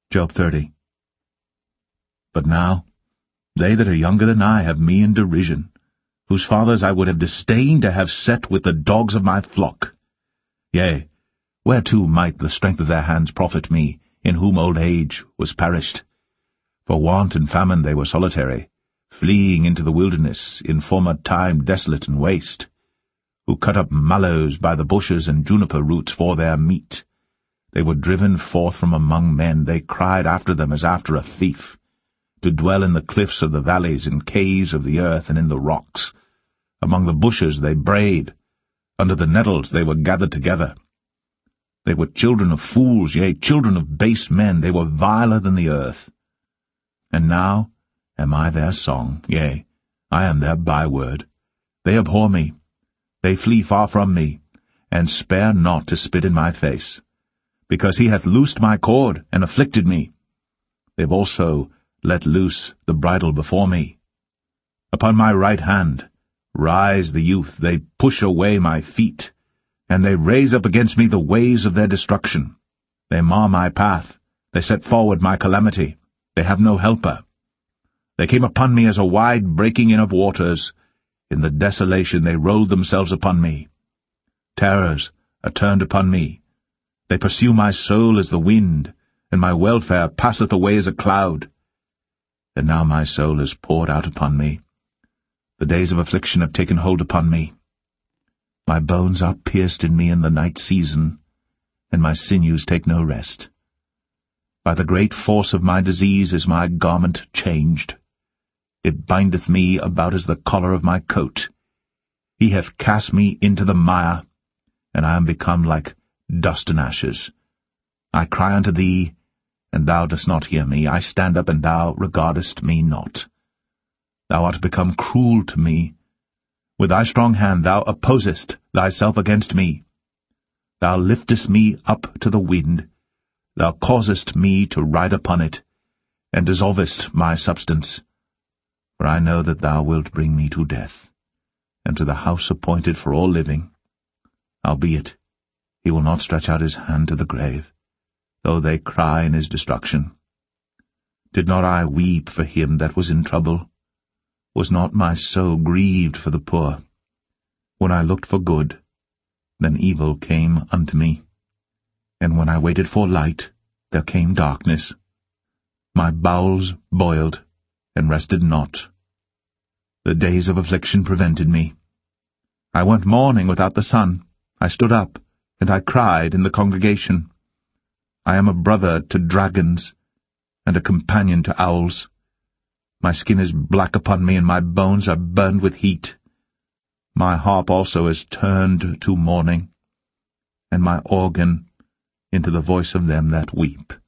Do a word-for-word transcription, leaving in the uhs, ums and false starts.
Job thirty. But now, they that are younger than I have me in derision, whose fathers I would have disdained to have set with the dogs of my flock. Yea, whereto might the strength of their hands profit me, in whom old age was perished? For want and famine they were solitary, fleeing into the wilderness, in former time desolate and waste, who cut up mallows by the bushes and juniper roots for their meat. They were driven forth from among men, they cried after them as after a thief, to dwell in the cliffs of the valleys, in caves of the earth, and in the rocks. Among the bushes they brayed, under the nettles they were gathered together. They were children of fools, yea, children of base men, they were viler than the earth. And now am I their song, yea, I am their byword. They abhor me, they flee far from me, and spare not to spit in my face, because he hath loosed my cord, and afflicted me. They've also let loose the bridle before me. Upon my right hand rise the youth, they push away my feet, and they raise up against me the ways of their destruction. They mar my path, they set forward my calamity, they have no helper. They came upon me as a wide breaking in of waters, in the desolation they rolled themselves upon me. Terrors are turned upon me, they pursue my soul as the wind, and my welfare passeth away as a cloud. And now my soul is poured out upon me. The days of affliction have taken hold upon me. My bones are pierced in me in the night season, and my sinews take no rest. By the great force of my disease is my garment changed. It bindeth me about as the collar of my coat. He hath cast me into the mire, and I am become like dust and ashes. I cry unto thee, and thou dost not hear me. I stand up, and thou regardest me not. Thou art become cruel to me. With thy strong hand thou opposest thyself against me. Thou liftest me up to the wind. Thou causest me to ride upon it, and dissolvest my substance. For I know that thou wilt bring me to death, and to the house appointed for all living. Howbeit, he will not stretch out his hand to the grave, though they cry in his destruction. Did not I weep for him that was in trouble? Was not my soul grieved for the poor? When I looked for good, then evil came unto me. And when I waited for light, there came darkness. My bowels boiled, and rested not. The days of affliction prevented me. I went mourning without the sun. I stood up, and I cried in the congregation. I am a brother to dragons, and a companion to owls. My skin is black upon me, and my bones are burned with heat. My harp also is turned to mourning, and my organ into the voice of them that weep.